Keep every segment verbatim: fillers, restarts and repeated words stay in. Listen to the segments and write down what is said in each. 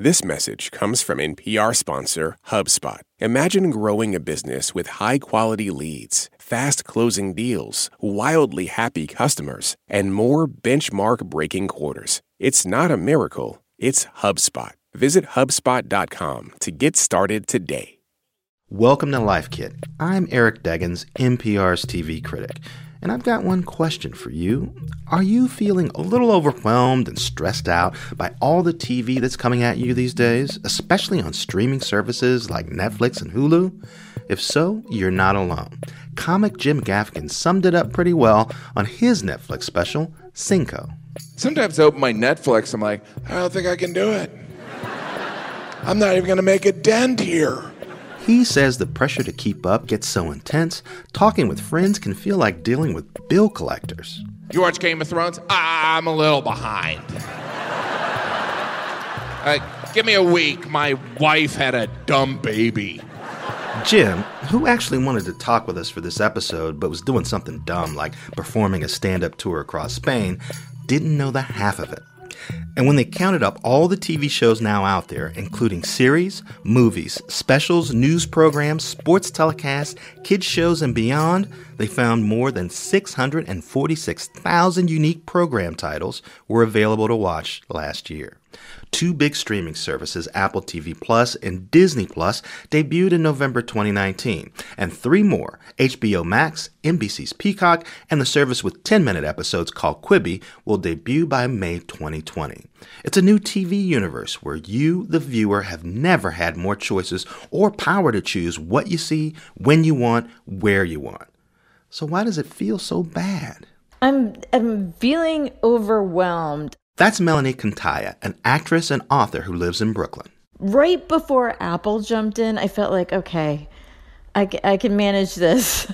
This message comes from N P R sponsor HubSpot. Imagine growing a business with high-quality leads, fast-closing deals, wildly happy customers, and more benchmark-breaking quarters. It's not a miracle, it's HubSpot. Visit HubSpot dot com to get started today. Welcome to Life Kit. I'm Eric Deggans, N P R's T V critic. And I've got one question for you. Are you feeling a little overwhelmed and stressed out by all the T V that's coming at you these days, especially on streaming services like Netflix and Hulu? If so, you're not alone. Comic Jim Gaffigan summed it up pretty well on his Netflix special, Cinco. Sometimes I open my Netflix, I'm like, I don't think I can do it. I'm not even going to make a dent here. He says the pressure to keep up gets so intense, talking with friends can feel like dealing with bill collectors. You watch Game of Thrones? I'm a little behind. uh, give me a week. My wife had a dumb baby. Jim, who actually wanted to talk with us for this episode but was doing something dumb like performing a stand-up tour across Spain, didn't know the half of it. And when they counted up all the T V shows now out there, including series, movies, specials, news programs, sports telecasts, kids shows, and beyond, they found more than six hundred forty-six thousand unique program titles were available to watch last year. Two big streaming services, Apple T V Plus and Disney Plus, debuted in November twenty nineteen, and three more, H B O Max, N B C's Peacock, and the service with ten-minute episodes called Quibi, will debut by May twenty twenty. It's a new T V universe where you, the viewer, have never had more choices or power to choose what you see, when you want, where you want. So why does it feel so bad? I'm I'm feeling overwhelmed. That's Melanie Cantaya, an actress and author who lives in Brooklyn. Right before Apple jumped in, I felt like, okay, I, I can manage this.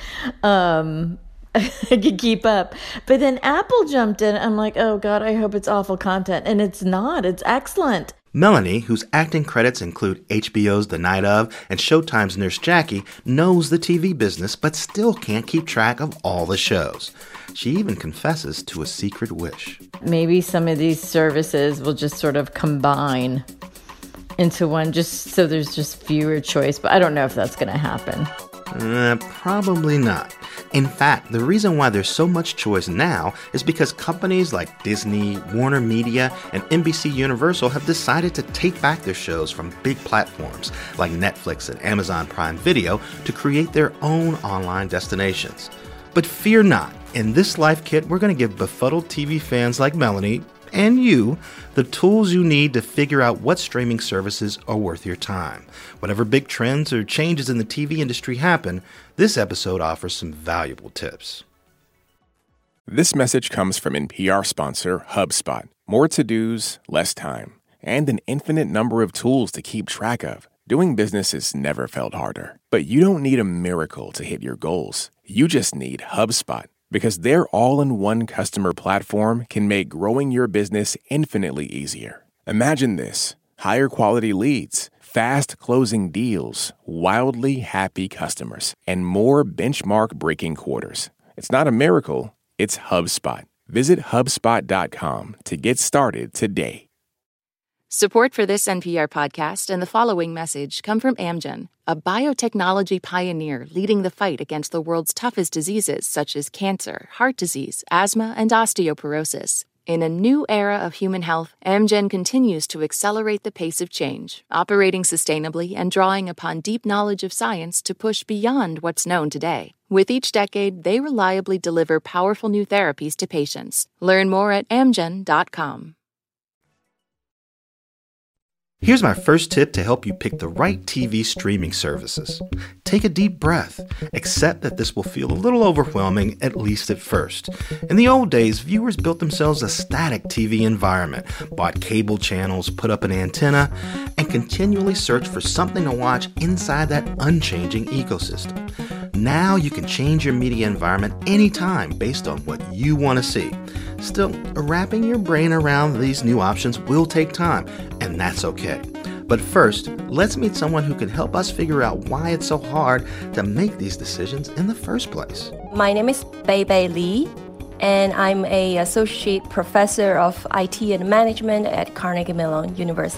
um, I can keep up. But then Apple jumped in. I'm like, oh, God, I hope it's awful content. And it's not. It's excellent. Melanie, whose acting credits include H B O's The Night Of and Showtime's Nurse Jackie, knows the T V business but still can't keep track of all the shows. She even confesses to a secret wish. Maybe some of these services will just sort of combine into one just so there's just fewer choice. But I don't know if that's going to happen. Uh, probably not. In fact, the reason why there's so much choice now is because companies like Disney, Warner Media, and N B C Universal have decided to take back their shows from big platforms like Netflix and Amazon Prime Video to create their own online destinations. But fear not. In this Life Kit, we're going to give befuddled T V fans like Melanie and you the tools you need to figure out what streaming services are worth your time. Whatever big trends or changes in the T V industry happen, this episode offers some valuable tips. This message comes from N P R sponsor HubSpot. More to-dos, less time, and an infinite number of tools to keep track of. Doing business has never felt harder. But you don't need a miracle to hit your goals. You just need HubSpot. Because their all-in-one customer platform can make growing your business infinitely easier. Imagine this: higher quality leads, fast closing deals, wildly happy customers, and more benchmark-breaking quarters. It's not a miracle, it's HubSpot. Visit HubSpot dot com to get started today. Support for this N P R podcast and the following message come from Amgen, a biotechnology pioneer leading the fight against the world's toughest diseases such as cancer, heart disease, asthma, and osteoporosis. In a new era of human health, Amgen continues to accelerate the pace of change, operating sustainably and drawing upon deep knowledge of science to push beyond what's known today. With each decade, they reliably deliver powerful new therapies to patients. Learn more at amgen dot com. Here's my first tip to help you pick the right T V streaming services. Take a deep breath. Accept that this will feel a little overwhelming, at least at first. In the old days, viewers built themselves a static T V environment, bought cable channels, put up an antenna, and continually searched for something to watch inside that unchanging ecosystem. Now you can change your media environment anytime based on what you want to see. Still, wrapping your brain around these new options will take time, and that's okay. But first, let's meet someone who can help us figure out why it's so hard to make these decisions in the first place. My name is Bei-Bei Li, and I'm an associate professor of I T and management at Carnegie Mellon University.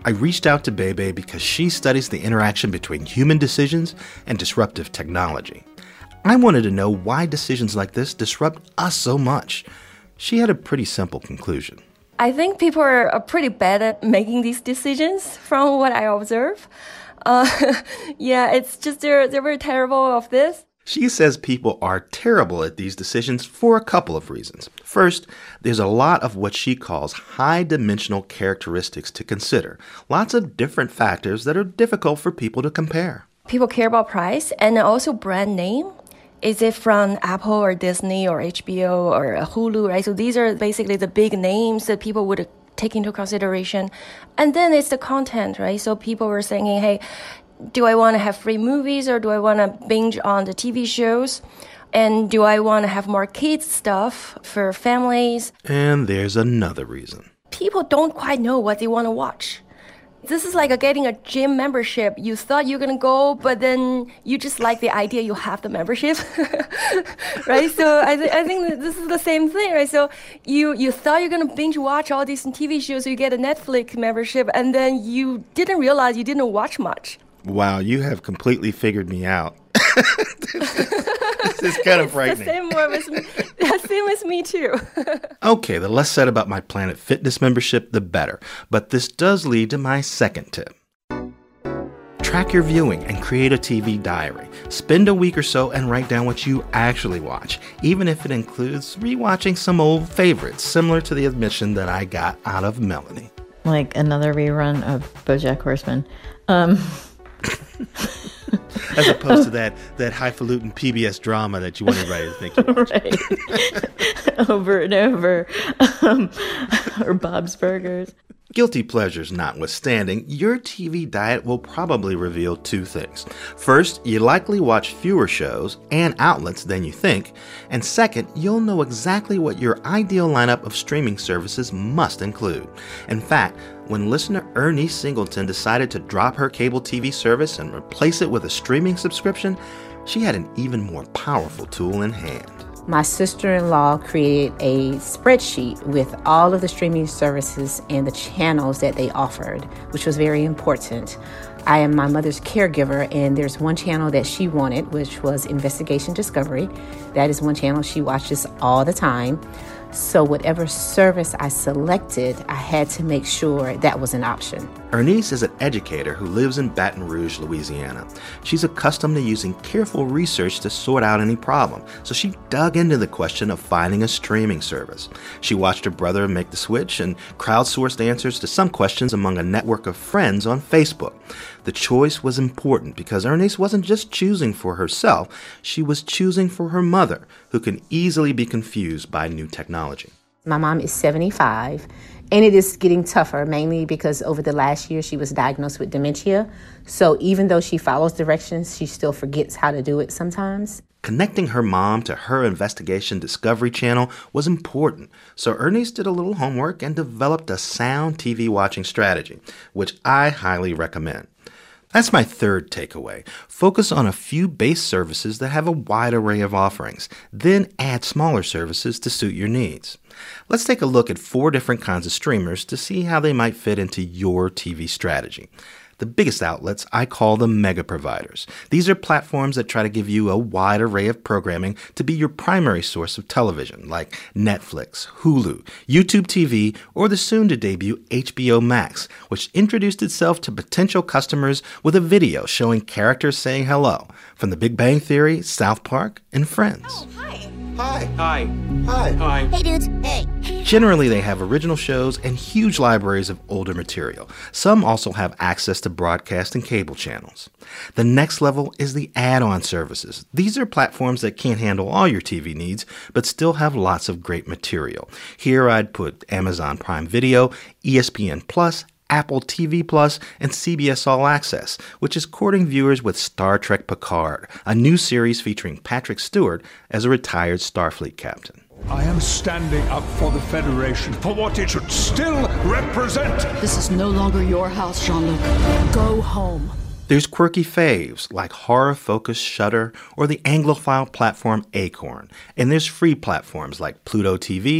I reached out to Bebe because she studies the interaction between human decisions and disruptive technology. I wanted to know why decisions like this disrupt us so much. She had a pretty simple conclusion. I think people are pretty bad at making these decisions from what I observe. Uh, yeah, it's just they're, they're very terrible of this. She says people are terrible at these decisions for a couple of reasons. First, there's a lot of what she calls high-dimensional characteristics to consider. Lots of different factors that are difficult for people to compare. People care about price and also brand name. Is it from Apple or Disney or H B O or Hulu, right? So these are basically the big names that people would take into consideration. And then it's the content, right? So people were saying, hey, do I want to have free movies or do I want to binge on the T V shows? And do I want to have more kids stuff for families? And there's another reason. People don't quite know what they want to watch. This is like a getting a gym membership. You thought you're going to go, but then you just like the idea you have the membership, right? So I, th- I think that this is the same thing, right? So you, you thought you're going to binge watch all these T V shows, so you get a Netflix membership, and then you didn't realize you didn't watch much. Wow, you have completely figured me out. This is kind of frightening. The same with me, same with me too. Okay, the less said about my Planet Fitness membership, the better. But this does lead to my second tip. Track your viewing and create a T V diary. Spend a week or so and write down what you actually watch, even if it includes rewatching some old favorites, similar to the admission that I got out of Melanie. Like another rerun of BoJack Horseman. Um... As opposed to that, that highfalutin P B S drama that you want everybody to think you watch. Right. Over and over. Um, or Bob's Burgers. Guilty pleasures notwithstanding, your T V diet will probably reveal two things. First, you likely watch fewer shows and outlets than you think. And second, you'll know exactly what your ideal lineup of streaming services must include. In fact, when listener Ernie Singleton decided to drop her cable T V service and replace it with a streaming subscription, she had an even more powerful tool in hand. My sister-in-law created a spreadsheet with all of the streaming services and the channels that they offered, which was very important. I am my mother's caregiver, and there's one channel that she wanted, which was Investigation Discovery. That is one channel she watches all the time. So whatever service I selected, I had to make sure that was an option. Ernice is an educator who lives in Baton Rouge, Louisiana. She's accustomed to using careful research to sort out any problem, so she dug into the question of finding a streaming service. She watched her brother make the switch and crowdsourced answers to some questions among a network of friends on Facebook. The choice was important because Ernice wasn't just choosing for herself, she was choosing for her mother, who can easily be confused by new technology. My mom is seventy-five, and it is getting tougher, mainly because over the last year she was diagnosed with dementia. So even though she follows directions, she still forgets how to do it sometimes. Connecting her mom to her Investigation Discovery channel was important, so Ernice did a little homework and developed a sound T V watching strategy, which I highly recommend. That's my third takeaway. Focus on a few base services that have a wide array of offerings, then add smaller services to suit your needs. Let's take a look at four different kinds of streamers to see how they might fit into your T V strategy. The biggest outlets I call the mega providers. These are platforms that try to give you a wide array of programming to be your primary source of television, like Netflix, Hulu, YouTube T V, or the soon-to-debut H B O Max, which introduced itself to potential customers with a video showing characters saying hello, from The Big Bang Theory, South Park, and Friends. Oh, hi. Hi. Hi. Hi. Hi. Hey, dudes. Hey. Generally, they have original shows and huge libraries of older material. Some also have access to broadcast and cable channels. The next level is the add-on services. These are platforms that can't handle all your T V needs, but still have lots of great material. Here I'd put Amazon Prime Video, E S P N Plus, Apple T V Plus, and C B S All Access, which is courting viewers with Star Trek Picard, a new series featuring Patrick Stewart as a retired Starfleet captain. I am standing up for the Federation, for what it should still represent. This is no longer your house, Jean-Luc. Go home. There's quirky faves like horror-focused Shudder or the Anglophile platform Acorn. And there's free platforms like Pluto T V,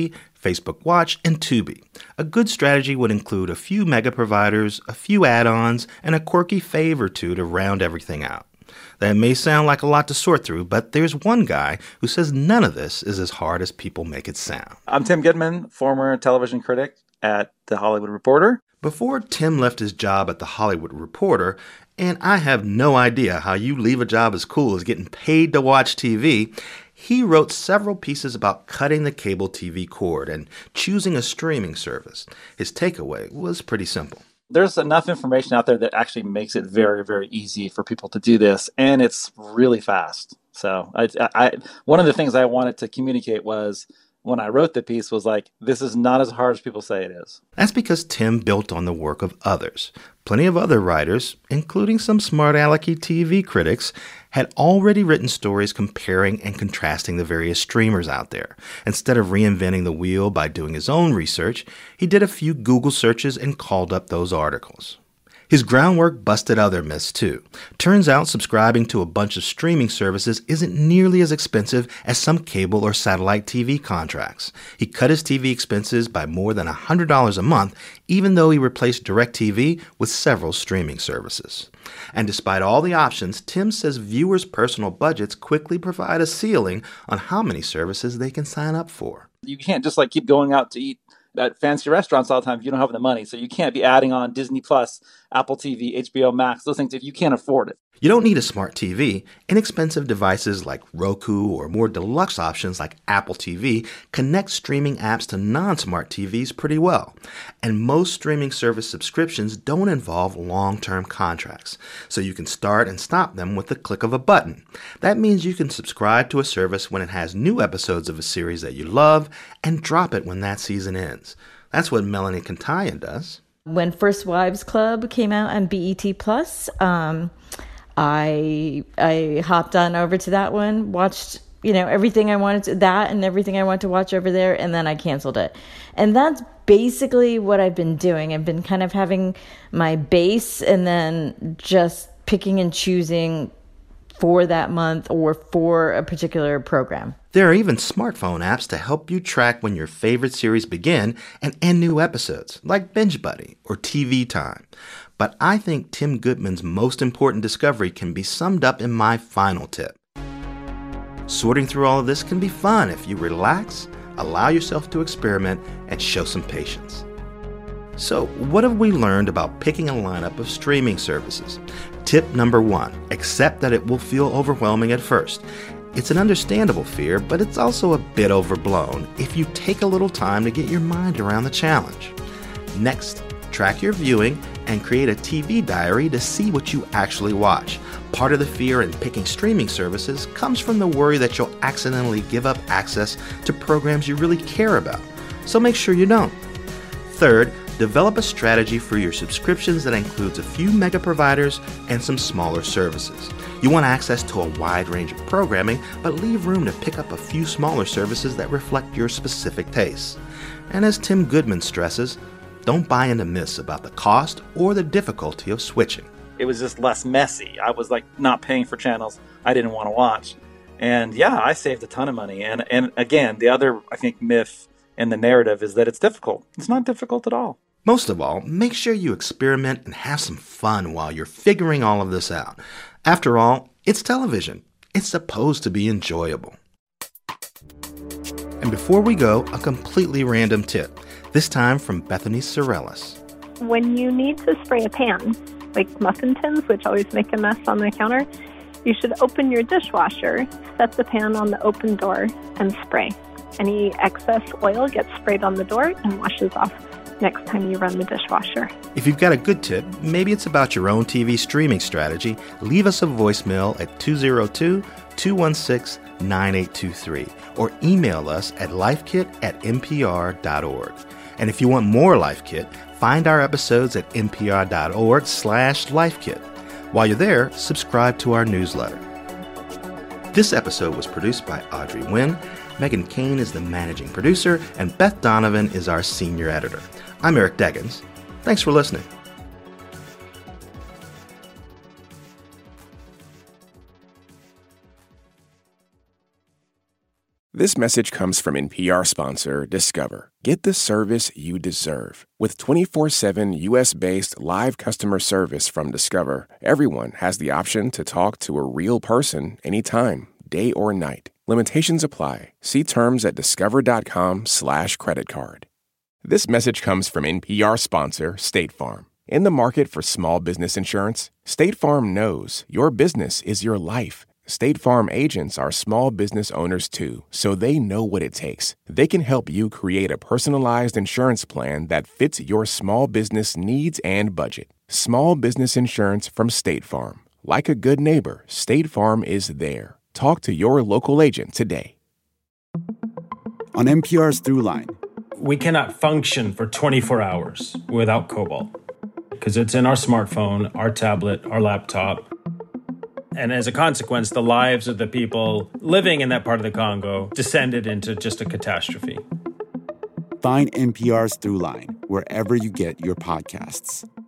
Facebook Watch, and Tubi. A good strategy would include a few mega providers, a few add-ons, and a quirky fave or two to round everything out. That may sound like a lot to sort through, but there's one guy who says none of this is as hard as people make it sound. I'm Tim Goodman, former television critic at The Hollywood Reporter. Before Tim left his job at The Hollywood Reporter, and I have no idea how you leave a job as cool as getting paid to watch T V, he wrote several pieces about cutting the cable T V cord and choosing a streaming service. His takeaway was pretty simple. There's enough information out there that actually makes it very, very easy for people to do this, and it's really fast. So I, I, one of the things I wanted to communicate was, when I wrote the piece, was like, this is not as hard as people say it is. That's because Tim built on the work of others. Plenty of other writers, including some smart-alecky T V critics, had already written stories comparing and contrasting the various streamers out there. Instead of reinventing the wheel by doing his own research, he did a few Google searches and called up those articles. His groundwork busted other myths, too. Turns out subscribing to a bunch of streaming services isn't nearly as expensive as some cable or satellite T V contracts. He cut his T V expenses by more than one hundred dollars a month, even though he replaced DirecTV with several streaming services. And despite all the options, Tim says viewers' personal budgets quickly provide a ceiling on how many services they can sign up for. You can't just like keep going out to eat at fancy restaurants all the time if you don't have the money. So you can't be adding on Disney Plus, Apple T V, H B O Max, those things if you can't afford it. You don't need a smart T V. Inexpensive devices like Roku or more deluxe options like Apple T V connect streaming apps to non-smart T Vs pretty well. And most streaming service subscriptions don't involve long-term contracts, so you can start and stop them with the click of a button. That means you can subscribe to a service when it has new episodes of a series that you love and drop it when that season ends. That's what Melanie Kantayan does. When First Wives Club came out on B E T Plus, um, I I hopped on over to that one, watched, you know, everything I wanted to, that and everything I wanted to watch over there, and then I canceled it. And that's basically what I've been doing. I've been kind of having my base and then just picking and choosing for that month or for a particular program. There are even smartphone apps to help you track when your favorite series begin and end new episodes, like Binge Buddy or T V Time. But I think Tim Goodman's most important discovery can be summed up in my final tip. Sorting through all of this can be fun if you relax, allow yourself to experiment, and show some patience. So, what have we learned about picking a lineup of streaming services? Tip number one, accept that it will feel overwhelming at first. It's an understandable fear, but it's also a bit overblown if you take a little time to get your mind around the challenge. Next, track your viewing and create a T V diary to see what you actually watch. Part of the fear in picking streaming services comes from the worry that you'll accidentally give up access to programs you really care about, so make sure you don't. Third, develop a strategy for your subscriptions that includes a few mega providers and some smaller services. You want access to a wide range of programming, but leave room to pick up a few smaller services that reflect your specific tastes. And as Tim Goodman stresses, don't buy into myths about the cost or the difficulty of switching. It was just less messy. I was like not paying for channels I didn't want to watch. And yeah, I saved a ton of money. And and again, the other, I think, myth in the narrative is that it's difficult. It's not difficult at all. Most of all, make sure you experiment and have some fun while you're figuring all of this out. After all, it's television. It's supposed to be enjoyable. And before we go, a completely random tip, this time from Bethany Sorellis. When you need to spray a pan, like muffin tins, which always make a mess on the counter, you should open your dishwasher, set the pan on the open door, and spray. Any excess oil gets sprayed on the door and washes off next time you run the dishwasher. If you've got a good tip, maybe it's about your own T V streaming strategy, leave us a voicemail at two oh two, two one six, nine eight two three or email us at lifekit at n p r dot org. And if you want more Life Kit, find our episodes at npr.org slash lifekit. While you're there, subscribe to our newsletter. This episode was produced by Audrey Nguyen. Megan Kane is the managing producer, and Beth Donovan is our senior editor. I'm Eric Deggans. Thanks for listening. This message comes from N P R sponsor Discover. Get the service you deserve. With twenty-four seven U S-based live customer service from Discover, everyone has the option to talk to a real person anytime, day or night. Limitations apply. See terms at discover.com slash credit card. This message comes from N P R sponsor State Farm. In the market for small business insurance, State Farm knows your business is your life. State Farm agents are small business owners too, so they know what it takes. They can help you create a personalized insurance plan that fits your small business needs and budget. Small business insurance from State Farm. Like a good neighbor, State Farm is there. Talk to your local agent today. On N P R's Throughline. We cannot function for twenty-four hours without cobalt because it's in our smartphone, our tablet, our laptop. And as a consequence, the lives of the people living in that part of the Congo descended into just a catastrophe. Find N P R's Throughline wherever you get your podcasts.